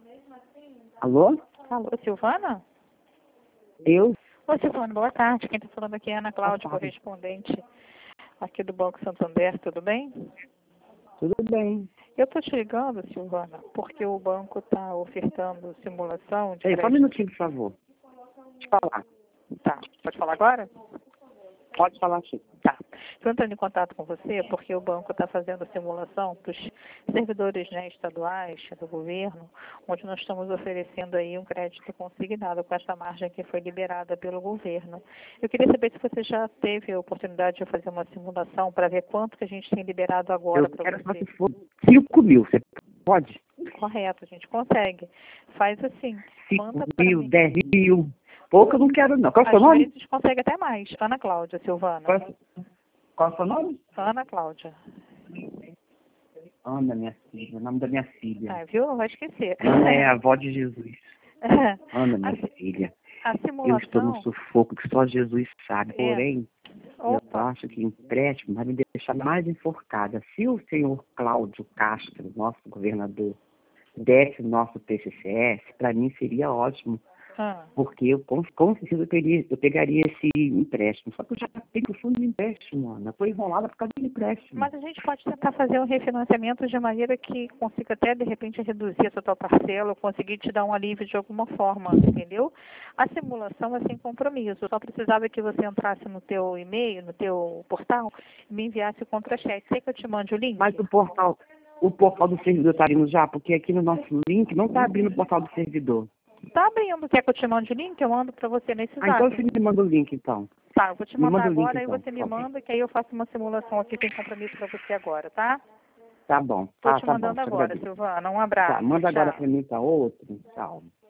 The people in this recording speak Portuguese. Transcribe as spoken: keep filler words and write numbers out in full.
Alô? Alô, Silvana? Eu? Ô, Silvana, boa tarde. Quem está falando aqui é Ana Cláudia, correspondente aqui do Banco Santander, tudo bem? Tudo bem. Eu estou te ligando, Silvana, porque o banco está ofertando simulação de Ei, só um crédito. minutinho, por favor. Pode falar. Tá, pode falar agora? Pode falar, sim. Tá. Estou entrando em contato com você porque o banco está fazendo simulação para os servidores, né, estaduais do governo, onde nós estamos oferecendo aí um crédito consignado com essa margem que foi liberada pelo governo. Eu queria saber se você já teve a oportunidade de fazer uma simulação para ver quanto que a gente tem liberado agora Eu para quero só você. se for cinco mil. Você pode? Correto, a gente consegue. Faz assim, cinco manda para mil, mim. dez mil. Pouco eu não quero, não. Qual é o seu Às nome? vezes consegue até mais. Ana Cláudia, Silvana. Qual é, qual é o seu nome? Ana Cláudia. Ana, minha filha. O nome da minha filha. Ah, viu? Não vai esquecer. Ana é a avó de Jesus. Ana, minha A, filha. a Eu estou no simulação. sufoco que só Jesus sabe. É. Porém, eu Opa, acho que empréstimo vai me deixar mais enforcada. Se o senhor Cláudio Castro, nosso governador, desse o nosso P C C S, para mim seria ótimo, ah, porque eu com, com certeza eu, teria, eu pegaria esse empréstimo. Só que eu já tenho o fundo de empréstimo, Ana. Eu estou enrolada por causa do empréstimo. mas a gente pode tentar fazer um refinanciamento de maneira que consiga até, de repente, reduzir essa tua parcela ou conseguir te dar um alívio de alguma forma, entendeu? A simulação é sem compromisso. Eu só precisava que você entrasse no teu e-mail, no teu portal, e me enviasse o contra-cheque. Quer que eu te mande o link? Mas o portal, o portal do servidor está abrindo já? Porque aqui no nosso link não está abrindo o portal do servidor. Tá abrindo. Quer que eu te mande o link? Eu mando para você nesse Ah, então zap. você me manda o link, então. Tá, eu vou te Me mandar manda o link, agora, aí então. você me Tá bom. manda, que aí eu faço uma simulação aqui sem compromisso para você agora, tá? Tá bom. Tô Tá, te tá bom. mandando Te agora, agradeço. Silvana. Um Tá, abraço. manda agora Tchau. para mim, tá outro. Tchau.